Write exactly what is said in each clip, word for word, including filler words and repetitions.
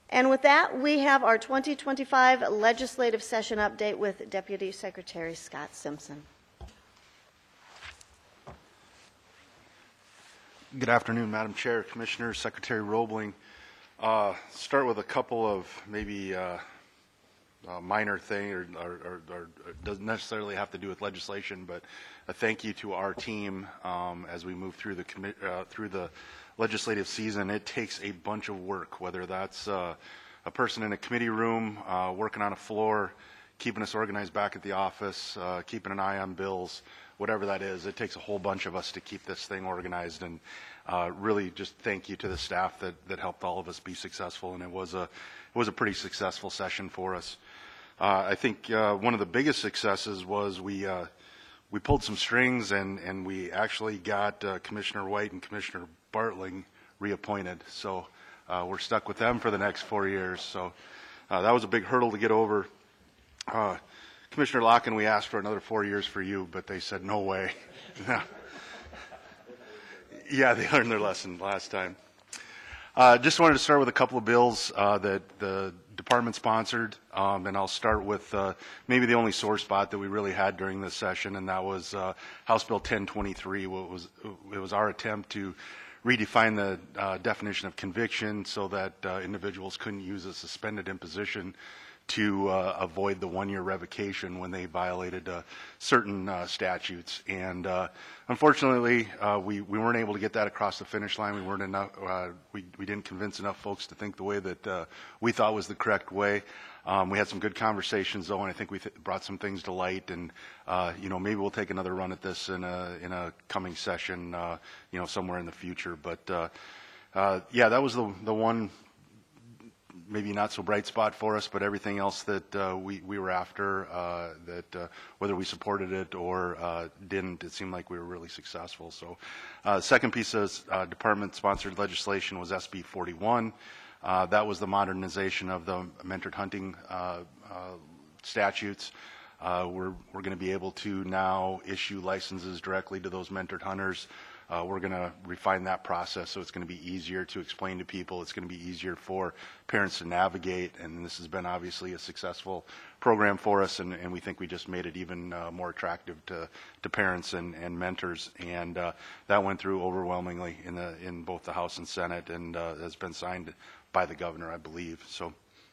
And with that, we have our twenty twenty-five legislative session update with Deputy Secretary Scott Simpson. Good afternoon, Madam Chair, Commissioners, Secretary Roebling. Uh, start with a couple of maybe uh, uh, minor thing, or, or, or, or doesn't necessarily have to do with legislation, but a thank you to our team um, as we move through the commi- uh, through the legislative season. It takes a bunch of work, whether that's uh, a person in a committee room uh, working on a floor, keeping us organized back at the office, uh, keeping an eye on bills, whatever that is. It takes a whole bunch of us to keep this thing organized, and uh, really just thank you to the staff that, that helped all of us be successful. And it was a it was a pretty successful session for us. Uh, I think uh, one of the biggest successes was we uh, we pulled some strings, and and we actually got uh, Commissioner White and Commissioner Bartling reappointed. So uh, we're stuck with them for the next four years. So uh, that was a big hurdle to get over. Uh, Commissioner Locken, we asked for another four years for you, but they said no way. Yeah, they learned their lesson last time. Uh, just wanted to start with a couple of bills uh, that the department sponsored, um, and I'll start with uh, maybe the only sore spot that we really had during this session, and that was uh, House Bill ten twenty-three. What was it was our attempt to redefine the uh, definition of conviction so that uh, individuals couldn't use a suspended imposition to uh, avoid the one-year revocation when they violated uh, certain uh, statutes. And uh, unfortunately, uh, we, we weren't able to get that across the finish line. We weren't enough. Uh, we, we didn't convince enough folks to think the way that uh, we thought was the correct way. Um, we had some good conversations, though, and I think we th- brought some things to light. And uh, you know, maybe we'll take another run at this in a in a coming session, uh, you know, somewhere in the future. But uh, uh, yeah, that was the the one maybe not so bright spot for us, but everything else that uh, we, we were after, uh, that uh, whether we supported it or uh, didn't, it seemed like we were really successful. So uh, second piece of uh, department-sponsored legislation was S B forty-one. Uh, that was the modernization of the mentored hunting uh, uh, statutes. Uh, we're we're going to be able to now issue licenses directly to those mentored hunters. Uh, we're going to refine that process so it's going to be easier to explain to people. It's going to be easier for parents to navigate, and this has been obviously a successful program for us, and, and we think we just made it even uh, more attractive to, to parents and, and mentors. And uh, that went through overwhelmingly in, the, in both the House and Senate, and uh, has been signed by the governor, I believe. So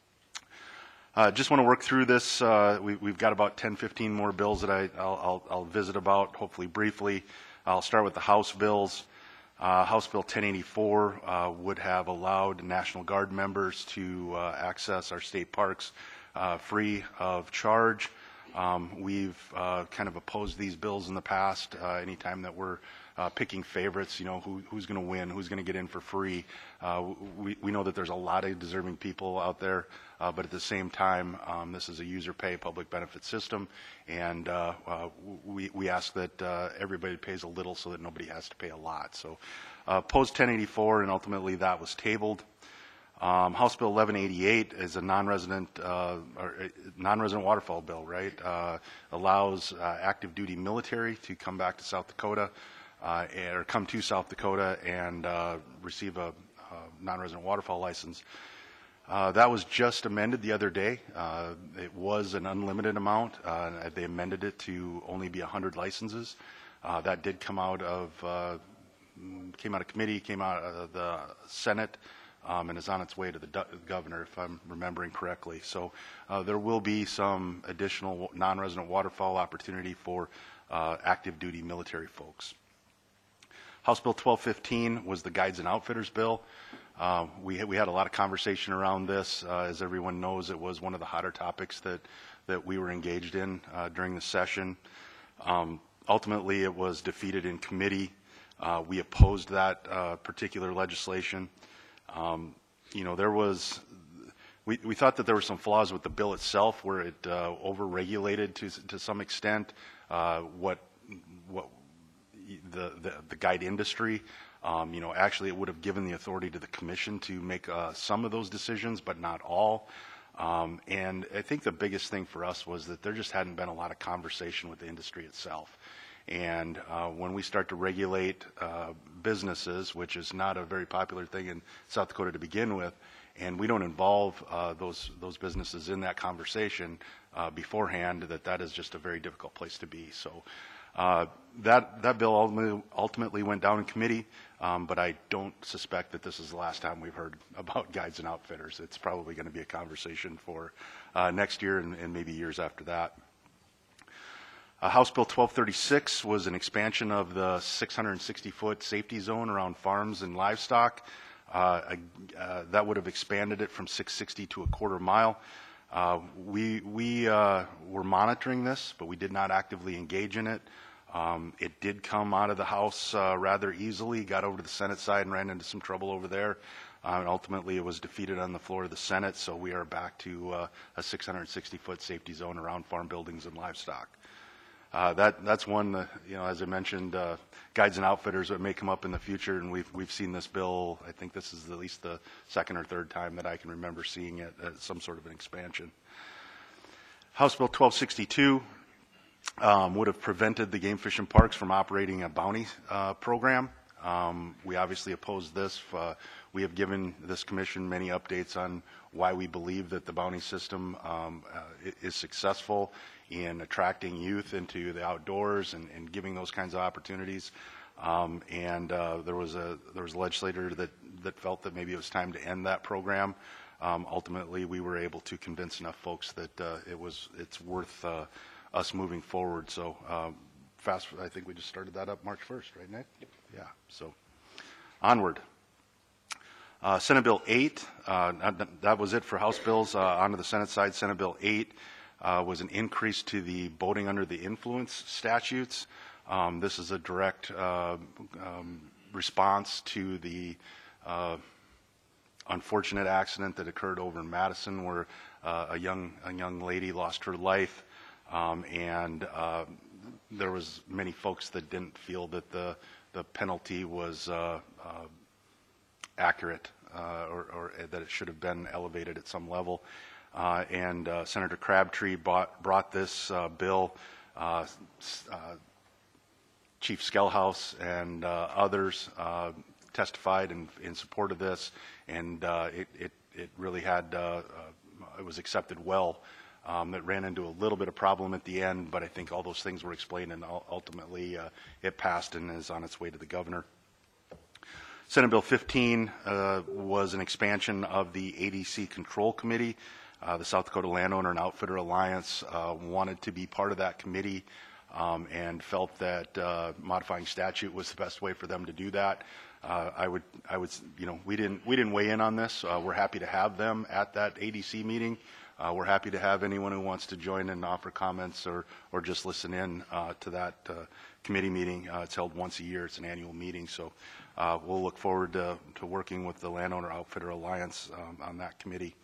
uh, just want to work through this. Uh, we, we've got about ten, fifteen more bills that I, I'll, I'll, I'll visit about, hopefully briefly. I'll start with the House bills. Uh, House Bill ten eighty-four uh, would have allowed National Guard members to uh, access our state parks uh, free of charge. Um, we've uh, kind of opposed these bills in the past. Uh, anytime that we're uh, picking favorites, you know, who, who's going to win, who's going to get in for free. Uh, we, we know that there's a lot of deserving people out there, uh, but at the same time, um, this is a user pay public benefit system, and uh, uh, we, we ask that uh, everybody pays a little so that nobody has to pay a lot. So uh, opposed ten eighty-four, and ultimately that was tabled. Um, House Bill eleven eighty-eight is a non-resident uh, or non-resident waterfowl bill, right? Uh, allows uh, active duty military to come back to South Dakota uh, or come to South Dakota and uh, receive a, a non-resident waterfowl license. Uh, that was just amended the other day. Uh, it was an unlimited amount. Uh, they amended it to only be one hundred licenses. Uh, that did come out of uh, came out of committee, came out of the Senate. Um, and is on its way to the governor, if I'm remembering correctly. So uh, there will be some additional non-resident waterfowl opportunity for uh, active duty military folks. House Bill twelve fifteen was the Guides and Outfitters bill. Uh, we, we had a lot of conversation around this. Uh, as everyone knows, it was one of the hotter topics that, that we were engaged in uh, during the session. Um, ultimately, it was defeated in committee. Uh, we opposed that uh, particular legislation. Um, you know, there was, we, we thought that there were some flaws with the bill itself, where it uh, over-regulated to to some extent uh, what what the, the the guide industry. Um, you know, actually, it would have given the authority to the commission to make uh, some of those decisions, but not all. Um, and I think the biggest thing for us was that there just hadn't been a lot of conversation with the industry itself. And uh, when we start to regulate uh, businesses, which is not a very popular thing in South Dakota to begin with, and we don't involve uh, those those businesses in that conversation uh, beforehand, that that is just a very difficult place to be. So uh, that that bill ultimately, ultimately went down in committee, um, but I don't suspect that this is the last time we've heard about guides and outfitters. It's probably going to be a conversation for uh, next year and, and maybe years after that. Uh, House Bill twelve thirty-six was an expansion of the six hundred sixty foot safety zone around farms and livestock. Uh, uh, that would have expanded it from six sixty to a quarter mile. Uh, we we uh, were monitoring this, but we did not actively engage in it. Um, it did come out of the House uh, rather easily, got over to the Senate side and ran into some trouble over there. Uh, and ultimately, it was defeated on the floor of the Senate, so we are back to uh, a six hundred sixty foot safety zone around farm buildings and livestock. Uh, that that's one, uh, you know, as I mentioned, uh, guides and outfitters that may come up in the future, and we've we've seen this bill. I think this is at least the second or third time that I can remember seeing it as some sort of an expansion. House Bill twelve sixty-two um, would have prevented the game fish and parks from operating a bounty uh, program. Um, we obviously oppose this. Uh, we have given this commission many updates on why we believe that the bounty system um, uh, is successful in attracting youth into the outdoors and, and giving those kinds of opportunities. Um, and uh, there was a there was a legislator that that felt that maybe it was time to end that program. Um, ultimately, we were able to convince enough folks that uh, it was it's worth uh, us moving forward. So um, fast, I think we just started that up March first, right, Nick? Yep. Yeah. So onward. Uh, Senate Bill eight, uh, that, that was it for House bills. Uh, on to the Senate side, Senate Bill eight uh, was an increase to the boating under the influence statutes. Um, this is a direct uh, um, response to the uh, unfortunate accident that occurred over in Madison, where uh, a young a young lady lost her life, um, and uh, there was many folks that didn't feel that the the penalty was uh, uh, accurate uh, or, or that it should have been elevated at some level. Uh, and uh, Senator Crabtree bought, brought this uh, bill. Uh, uh, Chief Skellhouse and uh, others uh, testified in, in support of this, and uh, it, it, it really had, uh, uh, it was accepted well. Um, it ran into a little bit of problem at the end, but I think all those things were explained, and ultimately uh, it passed and is on its way to the governor. Senate Bill fifteen uh, was an expansion of the A D C Control Committee. Uh, the South Dakota Landowner and Outfitter Alliance uh, wanted to be part of that committee um, and felt that uh, modifying statute was the best way for them to do that. Uh, I would, I would, you know, we didn't, we didn't weigh in on this. Uh, we're happy to have them at that A D C meeting. Uh, we're happy to have anyone who wants to join and offer comments or, or just listen in uh, to that uh, committee meeting. Uh, it's held once a year. It's an annual meeting, so uh, we'll look forward to, to working with the Landowner Outfitter Alliance um, on that committee.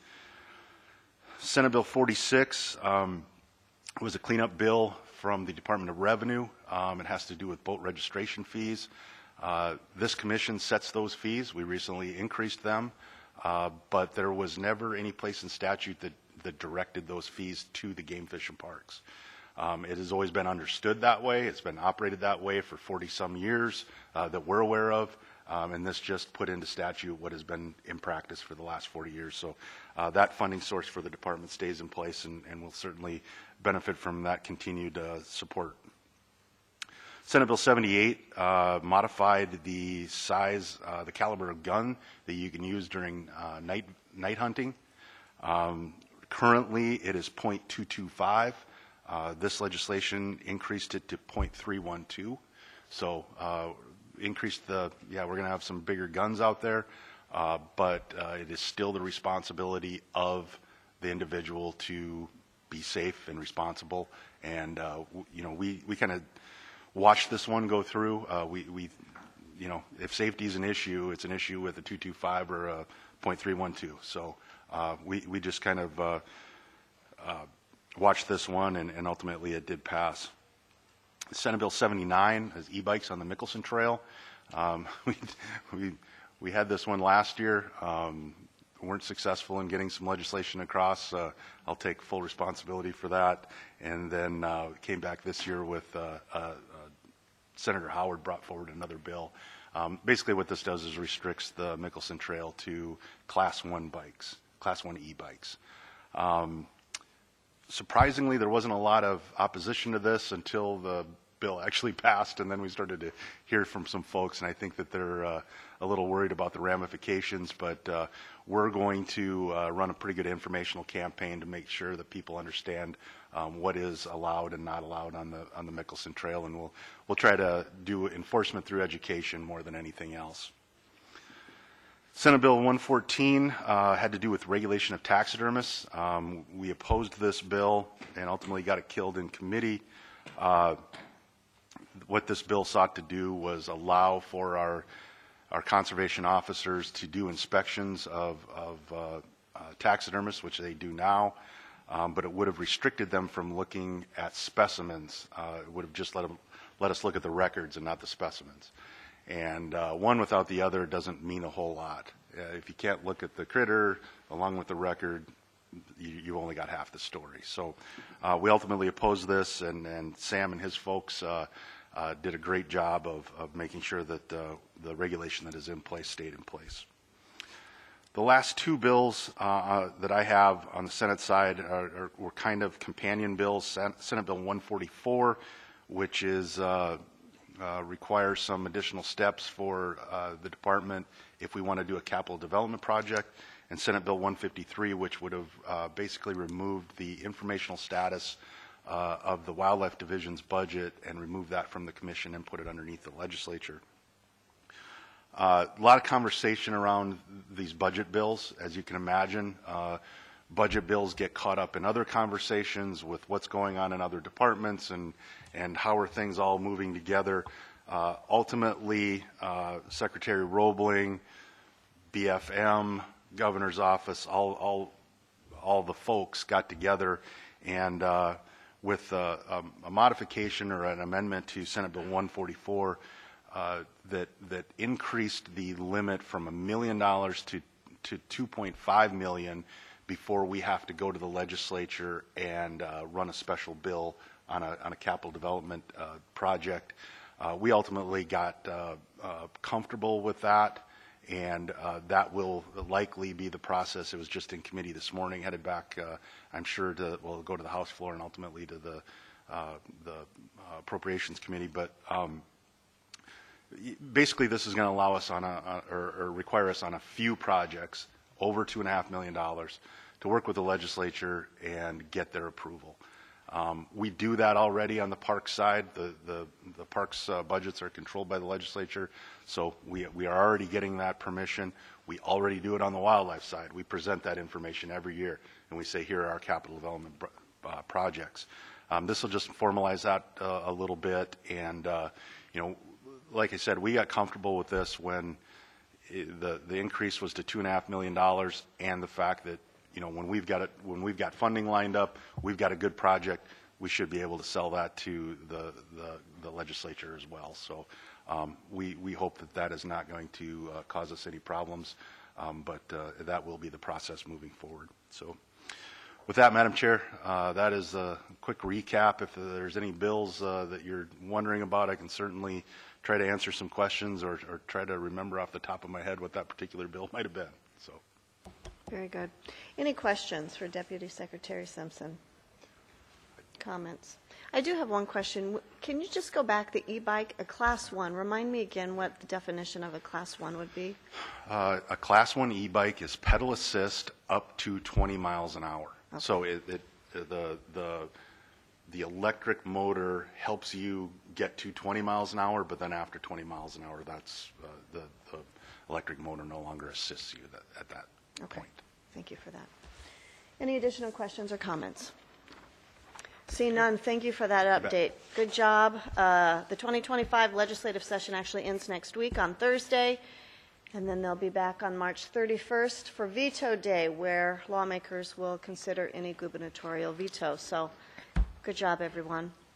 Senate Bill forty-six um, was a cleanup bill from the Department of Revenue. Um, it has to do with boat registration fees. Uh, this commission sets those fees. We recently increased them, uh, but there was never any place in statute that, that directed those fees to the game fish and parks. Um, it has always been understood that way. It's been operated that way for forty some years uh, that we're aware of. Um, and this just put into statute what has been in practice for the last forty years. So uh, that funding source for the department stays in place, and, and will certainly benefit from that continued uh, support. Senate Bill seventy-eight uh, modified the size, uh, the caliber of gun that you can use during uh, night night hunting. Um, currently, it is point two two five. Uh, this legislation increased it to point three one two. So uh, increased the, yeah, we're going to have some bigger guns out there, uh, but uh, it is still the responsibility of the individual to be safe and responsible. And, uh, w- you know, we, we kind of watched this one go through. Uh, we, we, you know, if safety is an issue, it's an issue with a two two five or a point three one two. So uh, we, we just kind of uh, uh, watched this one, and, and ultimately it did pass. Senate Bill seventy-nine is e-bikes on the Mickelson Trail. Um, we, we, we had this one last year. Um, weren't successful in getting some legislation across. Uh, I'll take full responsibility for that. And then uh, came back this year with uh, uh, uh, Senator Howard brought forward another bill. Um, Basically, what this does is restricts the Mickelson Trail to Class one bikes, Class one e-bikes. Um, Surprisingly, there wasn't a lot of opposition to this until the bill actually passed, and then we started to hear from some folks, and I think that they're uh, a little worried about the ramifications, but uh, we're going to uh, run a pretty good informational campaign to make sure that people understand um, what is allowed and not allowed on the on the Mickelson Trail, and we'll we'll try to do enforcement through education more than anything else. Senate Bill one fourteen uh, had to do with regulation of taxidermists. Um, we opposed this bill and ultimately got it killed in committee. Uh, what this bill sought to do was allow for our our conservation officers to do inspections of, of uh, uh, taxidermists, which they do now, um, but it would have restricted them from looking at specimens. Uh, it would have just let them let us look at the records and not the specimens. And uh, one without the other doesn't mean a whole lot. Uh, if you can't look at the critter along with the record, you, you've only got half the story. So uh, we ultimately opposed this, and, and Sam and his folks uh, uh, did a great job of, of making sure that uh, the regulation that is in place stayed in place. The last two bills uh, uh, that I have on the Senate side are, are, were kind of companion bills. Senate Bill one forty-four, which is uh, Uh, requires some additional steps for uh, the department if we want to do a capital development project, and Senate Bill one fifty-three, which would have uh, basically removed the informational status uh, of the Wildlife Division's budget and removed that from the commission and put it underneath the legislature. Uh, a lot of conversation around these budget bills, as you can imagine. Uh, budget bills get caught up in other conversations with what's going on in other departments and and how are things all moving together. Uh, ultimately, uh, Secretary Roebling, B F M, Governor's Office, all all all the folks got together, and uh, with uh, a, a modification or an amendment to Senate Bill one forty-four uh, that that increased the limit from a million dollars to to two point five million before we have to go to the legislature and uh, run a special bill on a, on a capital development uh, project. Uh, we ultimately got uh, uh, comfortable with that, and uh, that will likely be the process. It was just in committee this morning, headed back, uh, I'm sure, to, well, go to the House floor and ultimately to the, uh, the uh, Appropriations Committee. But um, basically, this is going to allow us on a, on, or, or require us on a few projects over two and a half million dollars to work with the legislature and get their approval. Um, we do that already on the parks side. The, the, the parks uh, budgets are controlled by the legislature, so we, we are already getting that permission. We already do it on the wildlife side. We present that information every year, and we say, here are our capital development uh, projects. Um, this will just formalize that uh, a little bit, and uh, you know, like I said, we got comfortable with this when the the increase was to two and a half million dollars, and the fact that, you know, when we've got it, when we've got funding lined up, we've got a good project, we should be able to sell that to the the, the legislature as well. So um, we we hope that that is not going to uh, cause us any problems, um, but uh, that will be the process moving forward. So with that, Madam Chair, uh, that is a quick recap. If there's any bills uh, that you're wondering about, I can certainly try to answer some questions or, or try to remember off the top of my head what that particular bill might have been. So. Very good. Any questions for Deputy Secretary Simpson? Comments? I do have one question. Can you just go back, the e-bike, a class one? Remind me again what the definition of a class one would be. Uh, a class one e-bike is pedal assist up to twenty miles an hour. Okay. So it, it, the, the, the electric motor helps you get to twenty miles an hour, but then after twenty miles an hour, that's uh, the, the electric motor no longer assists you that, at that Okay. point. Thank you for that. Any additional questions or comments? Seeing none, thank you for that update. Good job. Uh, the twenty twenty-five legislative session actually ends next week on Thursday, and then they'll be back on March thirty-first for Veto Day, where lawmakers will consider any gubernatorial veto. So good job, everyone.